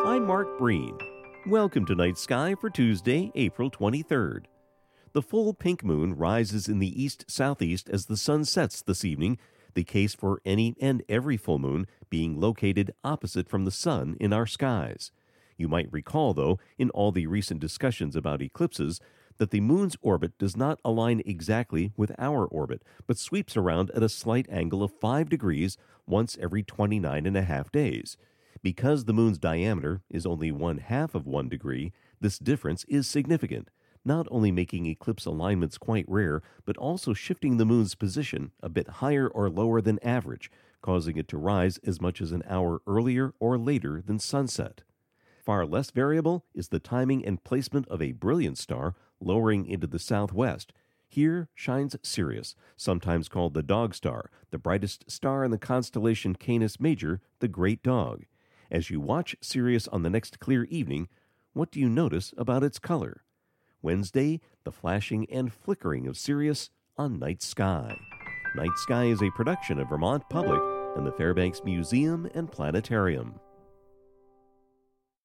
I'm Mark Breen. Welcome to Night Sky for Tuesday, April 23rd. The full pink moon rises in the east-southeast as the sun sets this evening, the case for any and every full moon being located opposite from the sun in our skies. You might recall, though, in all the recent discussions about eclipses, that the moon's orbit does not align exactly with our orbit, but sweeps around at a slight angle of 5 degrees once every 29.5 days. Because the moon's diameter is only 1/2 of 1 degree, this difference is significant, not only making eclipse alignments quite rare, but also shifting the moon's position a bit higher or lower than average, causing it to rise as much as an hour earlier or later than sunset. Far less variable is the timing and placement of a brilliant star lowering into the southwest. Here shines Sirius, sometimes called the Dog Star, the brightest star in the constellation Canis Major, the Great Dog. As you watch Sirius on the next clear evening, what do you notice about its color? Wednesday, the flashing and flickering of Sirius on Night Sky. Night Sky is a production of Vermont Public and the Fairbanks Museum and Planetarium.